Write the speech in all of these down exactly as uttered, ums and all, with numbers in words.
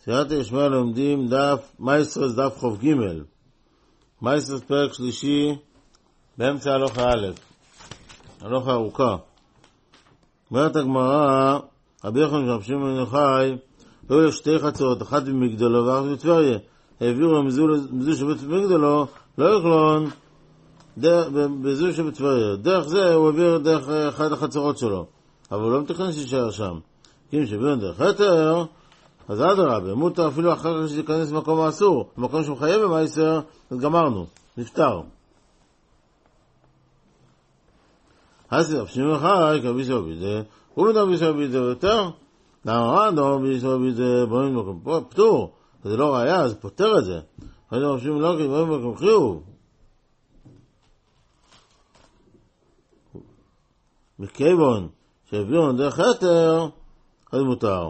סייעתא ישמעאל לומדים דף מייסרס, דף חוב ג' מייסרס פרק שלישי באמצע הלוך א', הלוך ארוכה. אומרת הגמרא, רבי יוחנן רבי שמעון בן יוחאי, היו לו שתי חצרות, אחת במגדלו ואחת בטבריה. העבירו מזו שבית מגדלו, לא יכלון בזו שבטבריה. דרך זה הוא העביר דרך אחת החצרות שלו, אבל הוא לא מתכנן שישאר שם. אם שהעביר דרך היתר, אז אדרבה, מותר אפילו אחר כך שתיכנס למקום האסור, במקום שמחייב במייסר, אז גמרנו, נפטר. אז רבי שמעון בן יוחאי, כרבי שמעון בזה, הוא מדבר רבי שמעון בזה יותר, למה לא רבי שמעון בזה, באים במקום פטור, זה לא ראיה, אז פותר את זה. אז רבי שמעון לא כי באים במקום חיוב. מכיוון שהעבירו דרך היתר, אז מותר.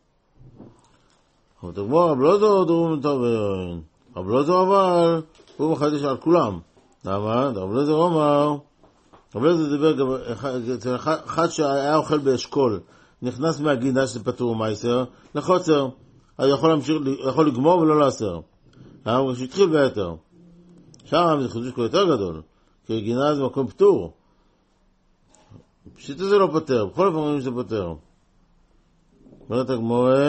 אבל תגמור, רב אלעזר דרום מטרבן. רב אלעזר אבל, הוא מחדש על כולם. למה? רב אלעזר אמר, רב אלעזר דיבר גם, אחד שהיה אוכל באשכול, נכנס מהגינה שזה פטור מייסר, לחוצר, אז יכול להמשיך, יכול לגמור ולא לעשר. למה? כשהתחיל ביתר. שם זה חידוש יותר גדול, כי הגינה זה מקום פטור. פשיטה זה לא פטר, בכל אופן אומרים שזה פטר. אומרת הגמורה,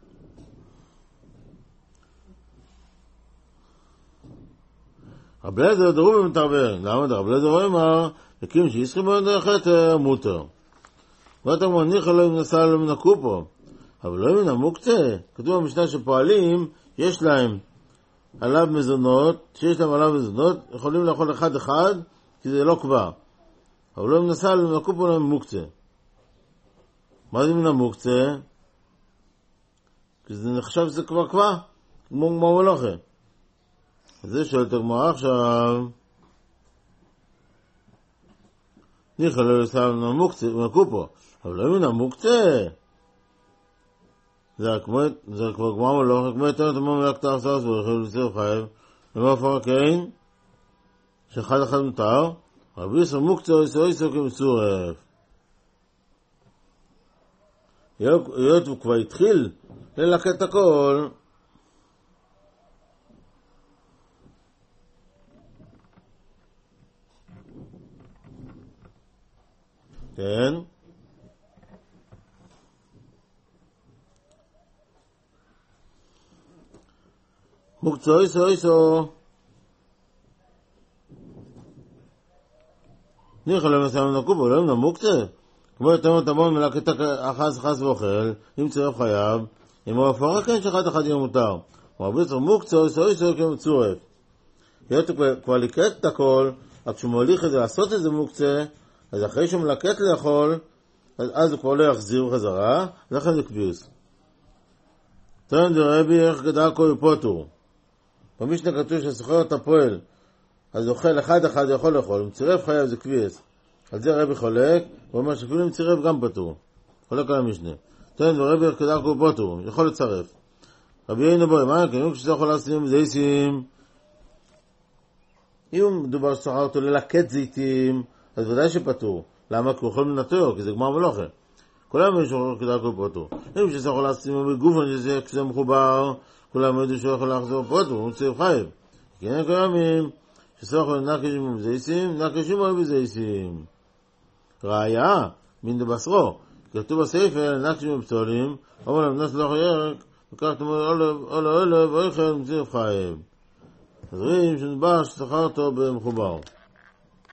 רב אלעזר דרום מטרבן. למה? רב אלעזר אמר, הקים שישחי בהם דרך היתר, מותר. אומרת הגמורה, ניחא לא אם נסע לא מן הקופו, אבל לא מן המוקצה. כתוב במשנה שפועלים, יש להם עליו מזונות, שיש להם עליו מזונות, יכולים לאכול אחד אחד, כי זה לא קבע. אבל לא אם נסע לא מן הקופו, לא מן מוקצה. מה זה מן המוקצה? כי זה נחשב שזה כבר קבע, כמו כמו מלוכה. אז זה שואל את הגמרא עכשיו, ניחא לא נסע מן המוקצה, מן הקופו, אבל לא מן המוקצה. זה כבר גמר מלוך, כמו יותר את המון מלאק תאר סרס ברכיב לציר חייב, למה פר הקין, שאחד אחד מותר, רבי יוסר מוקצה או יסר יסר כמצורף. היות הוא כבר התחיל ללקט הכל, כן, מוקצה איסו איסו ניחא למסע מן הקופו, לא מן המוקצה. כמו יותר מטמון מלקט אחז חס ואוכל, אם צורף חייב, אם הוא הפרה כן שאחד אחד יהיה מותר. הוא הרבה יותר מוקצה איסו איסו כמצורף. היות הוא כבר לקט את הכל, רק כשהוא מוליך את זה לעשות את זה מוקצה, אז אחרי שהוא מלקט לאכול, אז הוא כבר לא יחזיר חזרה, לכן זה קביוס. תראה דרבי איך גדל כל פוטור. במשנה כתוב שסוחר את הפועל, אז אוכל אחד אחד יכול לאכול, אם צירף חייב זה קביוס. על זה רבי חולק, הוא אומר שאפילו אם צירף גם פטור. חולק על המשנה. תראה דרבי איך גדל כל פוטור, יכול לצרף. רבי אינו בוי, מה? כי אם כשזה יכול לעשות זיתים, אם מדובר שסוחר אותו ללקט זיתים, אז ודאי שפטור. למה? כי הוא יכול לנטר, כי זה גמר מלוכה. כולם יש אוכל כדאי כל פטור. אם שזה יכול לעשות בגופן, כשזה מחובר, כולם ידעו שהוא יכול לחזור פטור, הוא צריך חייב. כי אין קיימים, שסוחר נקשים בזייסים, נקשים או בזייסים. ראיה, מן דבשרו. כתוב בספר, נקשים בפסולים, אומר להם, נס לא חיירק, וכך תאמר, אולה אולה, ואיכל, מצריף חייב. אז רואים שנדבר שסוחר אותו במחובר.